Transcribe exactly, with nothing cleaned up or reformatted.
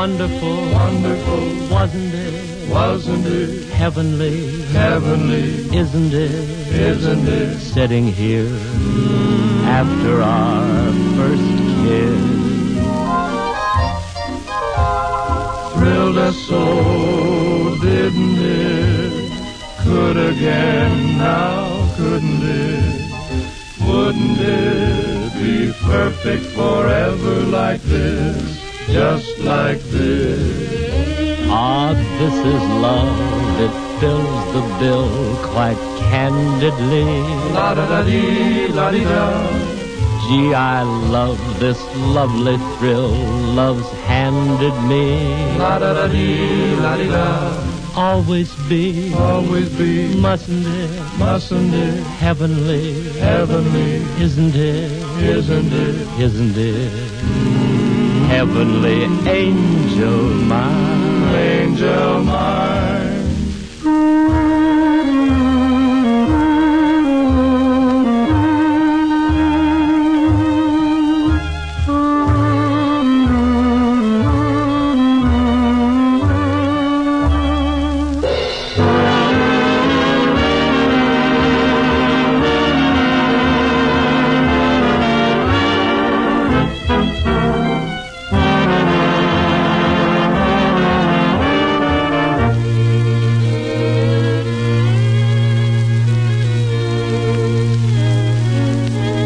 Wonderful, wonderful, wasn't it? Wasn't it? Heavenly, Heavenly, isn't it? Isn't it? Sitting here after our first kiss. Thrilled us so, didn't it? Could again now, couldn't it? Wouldn't it be perfect forever like this? Just like this. Ah, this is love, it fills the bill quite candidly. La-da-da-dee, la-dee-da. Gee, I love this lovely thrill love's handed me. La-da-da-dee, la-dee-da. Always be, always be, mustn't it, mustn't it, heavenly, heavenly, isn't it, isn't it, isn't it, heavenly angel mine, angel mine.